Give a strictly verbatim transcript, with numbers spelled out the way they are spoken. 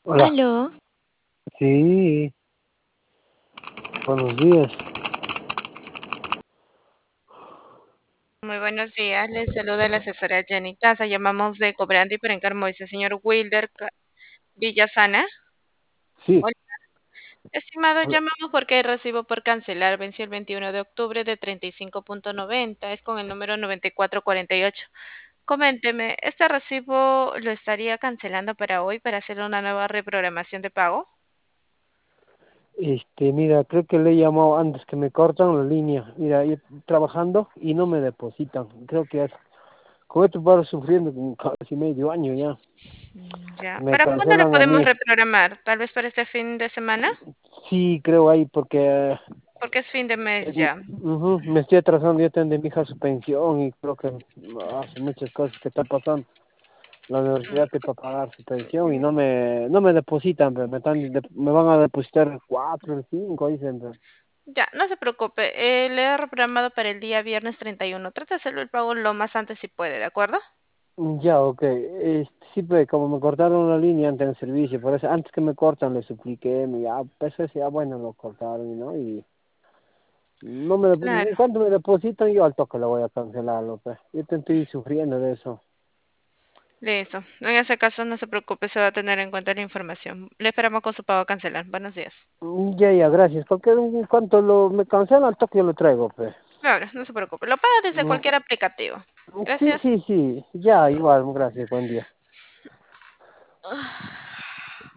Hola, Aló, sí, buenos días. muy buenos días. Les saluda la asesora Jenny Casa. Llamamos de Cobrando y Perencarmo. Dice señor Wilder Ca- Villasana. Sí, Hola, estimado, hola. llamamos porque hay recibo por cancelar. Venció el veintiuno de octubre de treinta y cinco punto noventa. Es con el número noventa y cuatro cuarenta y ocho. Coménteme, ¿este recibo lo estaría cancelando para hoy para hacer una nueva reprogramación de pago? Este, mira, creo que le he llamado antes que me cortan la línea. Mira, yo trabajando y no me depositan. Creo que es, con esto paro sufriendo como casi medio año ya. Mm, Ya. Me ¿Para cuándo lo cancelan a podemos mí. reprogramar? ¿Tal vez para este fin de semana? Sí, creo ahí, porque Porque es fin de eh, mes ya. ujú, me estoy atrasando. Yo tengo de mi hija su pensión y creo que hace muchas cosas que están pasando. La universidad que para pagar su pensión y no me no me depositan, pero me están de- me van a depositar cuatro, cinco, dicen. Pero, Ya, no se preocupe. Eh, le he reprogramado para el día viernes treinta y uno. Trata de hacerlo el pago lo más antes si puede, ¿de acuerdo? ya, ok. Este, sí, pues como me cortaron la línea antes del servicio, por eso antes que me cortan le supliqué, me ya, pues eso ya bueno, lo cortaron, ¿no? Y no me, Claro. en cuanto me depositan, yo al toque lo voy a cancelarlo, pues. Yo te estoy sufriendo de eso. Listo. En ese caso, no se preocupe, se va a tener en cuenta la información. Le esperamos con su pago a cancelar. Buenos días. Mm, Ya, ya, gracias. Porque en cuanto lo me cancelan, al toque yo lo traigo, pues. Claro, no se preocupe. Lo paga desde Mm, cualquier aplicativo. Sí, Gracias. sí, sí. Ya, igual, gracias, buen día.